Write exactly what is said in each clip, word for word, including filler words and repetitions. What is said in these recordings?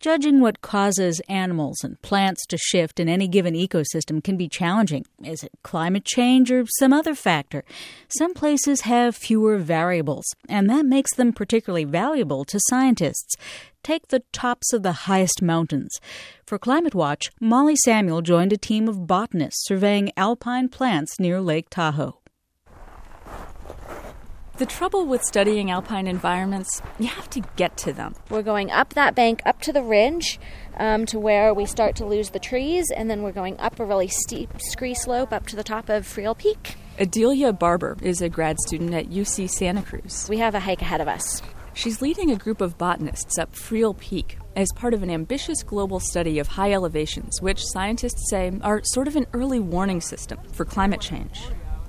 Judging what causes animals and plants to shift in any given ecosystem can be challenging. Is it climate change or some other factor? Some places have fewer variables, and that makes them particularly valuable to scientists. Take the tops of the highest mountains. For Climate Watch, Molly Samuel joined a team of botanists surveying alpine plants near Lake Tahoe. The trouble with studying alpine environments, you have to get to them. We're going up that bank, up to the ridge, um, to where we start to lose the trees, and then we're going up a really steep scree slope up to the top of Friel Peak. Adelia Barber is a grad student at U C Santa Cruz. We have a hike ahead of us. She's leading a group of botanists up Friel Peak as part of an ambitious global study of high elevations, which scientists say are sort of an early warning system for climate change.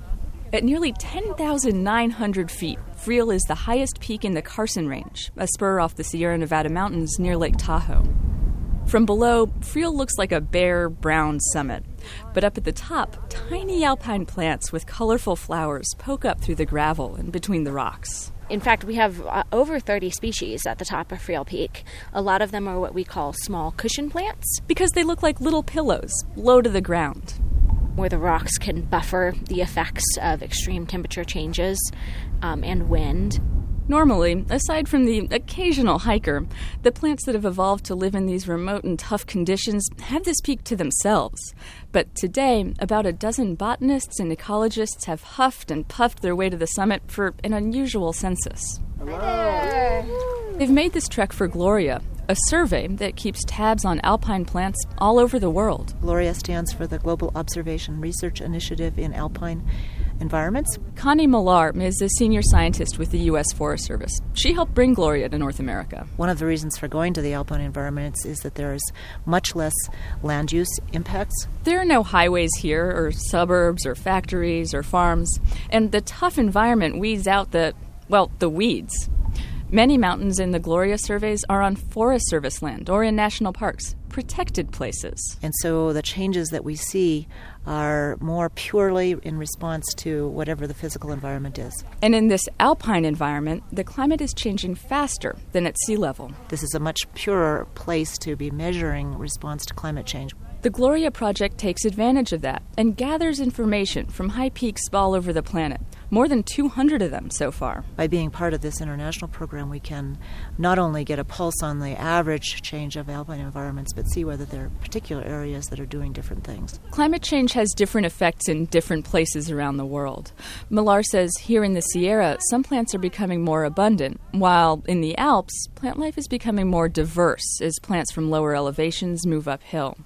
At nearly ten thousand nine hundred feet, Friel is the highest peak in the Carson Range, a spur off the Sierra Nevada mountains near Lake Tahoe. From below, Friel looks like a bare, brown summit. But up at the top, tiny alpine plants with colorful flowers poke up through the gravel and between the rocks. In fact, we have uh, over thirty species at the top of Friel Peak. A lot of them are what we call small cushion plants. Because they look like little pillows, low to the ground. Where the rocks can buffer the effects of extreme temperature changes um, and wind. Normally, aside from the occasional hiker, the plants that have evolved to live in these remote and tough conditions have this peak to themselves. But today, about a dozen botanists and ecologists have huffed and puffed their way to the summit for an unusual census. Hello. Hi there. They've made this trek for Gloria, a survey that keeps tabs on alpine plants all over the world. GLORIA stands for the Global Observation Research Initiative in Alpine Environments. Connie Millar is a senior scientist with the U S Forest Service. She helped bring Gloria to North America. One of the reasons for going to the alpine environments is that there is much less land use impacts. There are no highways here, or suburbs, or factories, or farms, and the tough environment weeds out the, well, the weeds. Many mountains in the Gloria surveys are on Forest Service land or in national parks, protected places. And so the changes that we see are more purely in response to whatever the physical environment is. And in this alpine environment, the climate is changing faster than at sea level. This is a much purer place to be measuring response to climate change. The Gloria Project takes advantage of that and gathers information from high peaks all over the planet. More than two hundred of them so far. By being part of this international program, we can not only get a pulse on the average change of alpine environments, but see whether there are particular areas that are doing different things. Climate change has different effects in different places around the world. Millar says here in the Sierra, some plants are becoming more abundant, while in the Alps, plant life is becoming more diverse as plants from lower elevations move uphill.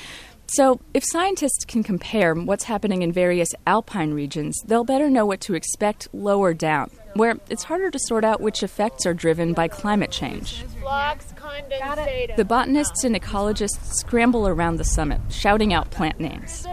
So, if scientists can compare what's happening in various alpine regions, they'll better know what to expect lower down, where it's harder to sort out which effects are driven by climate change. The botanists and ecologists scramble around the summit, shouting out plant names.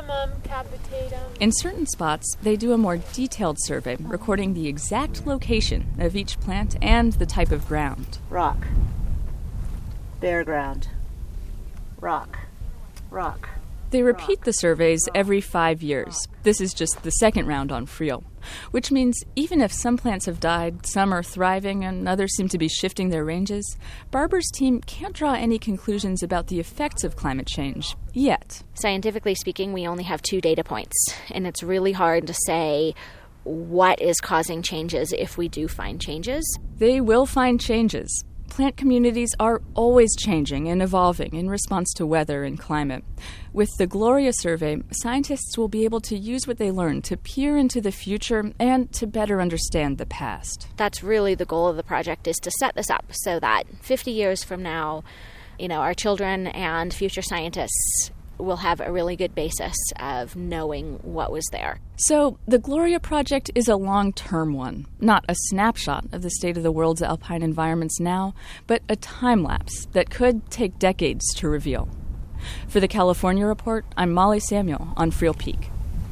In certain spots, they do a more detailed survey, recording the exact location of each plant and the type of ground. Rock. Bare ground. Rock. Rock. They repeat the surveys every five years. This is just the second round on Friel, which means even if some plants have died, some are thriving, and others seem to be shifting their ranges, Barber's team can't draw any conclusions about the effects of climate change yet. Scientifically speaking, we only have two data points, and it's really hard to say what is causing changes if we do find changes. They will find changes. Plant communities are always changing and evolving in response to weather and climate. With the Gloria survey, scientists will be able to use what they learn to peer into the future and to better understand the past. That's really the goal of the project, is to set this up so that fifty years from now, you know, our children and future scientists will have a really good basis of knowing what was there. So, the Gloria Project is a long-term one, not a snapshot of the state of the world's alpine environments now, but a time-lapse that could take decades to reveal. For the California Report, I'm Molly Samuel on Friel Peak.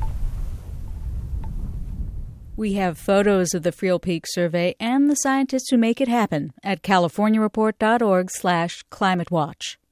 We have photos of the Friel Peak survey and the scientists who make it happen at california report dot org slash climate watch.